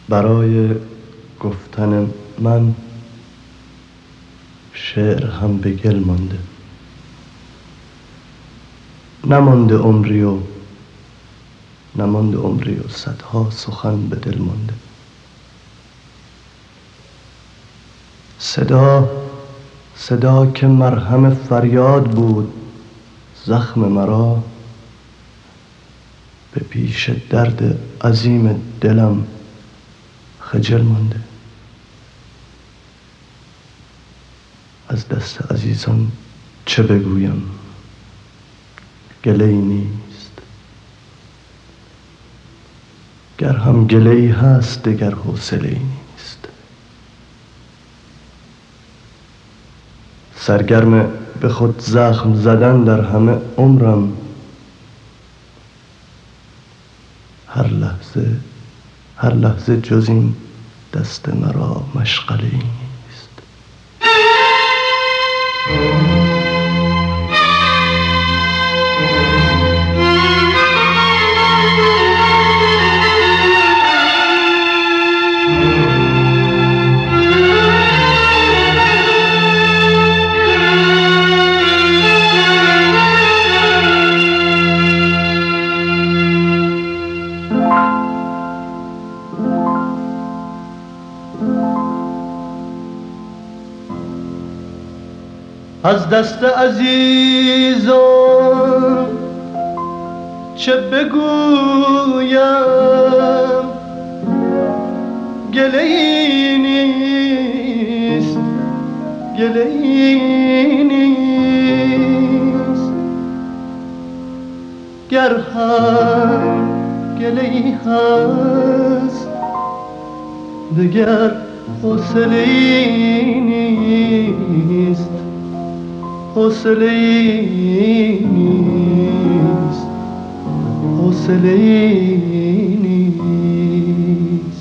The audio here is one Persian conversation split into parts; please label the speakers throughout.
Speaker 1: برای گفتن من شعر هم به گل مانده، نمانده عمری و صدها سخن به دل مانده. صدا که مرهم فریاد بود زخم مرا، به پیش درد عظیم دلم خجل مانده. از دست عزیزان چه بگویم، گله‌ای نیست. گر هم گله‌ای هست دگر حوصله‌ای نیست. سرگرم به خود زخم زدن در همه عمرم، هر لحظه جز این دست مرا مشغله‌ای نیست. از دست عزیزان چه بگویم، گله‌ای نیست. گر هم گله‌ای هست دگر حوصله‌ای نیست. حوصله‌ای نیست.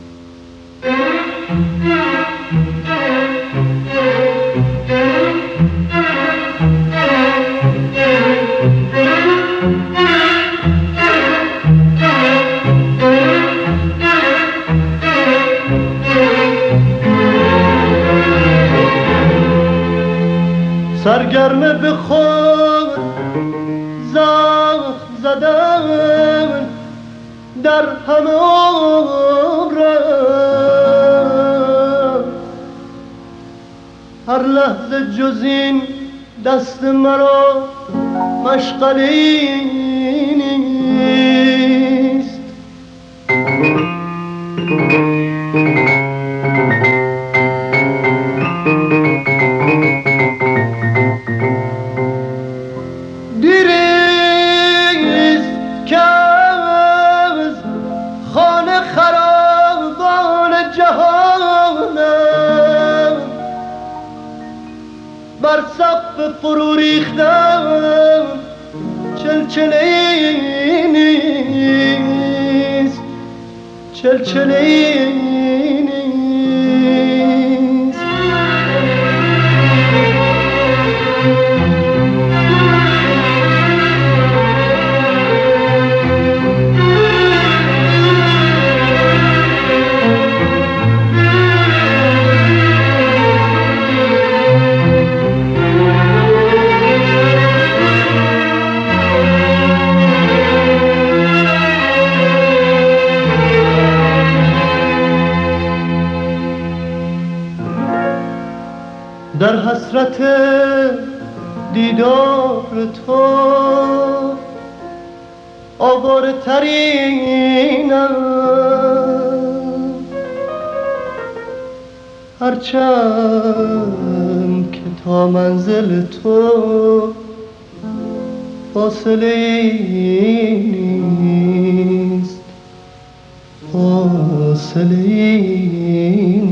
Speaker 1: سرگرم به خود زخم زدن در همه عمرم، هر لحظه جز این دست مرا مشغله‌ای نیست. بر سقف فرو ریختم چلچله‌ای نیست. در حسرت دیدار تو آواره ترینم، هرچند که تا منزل تو فاصله‌ای نیست.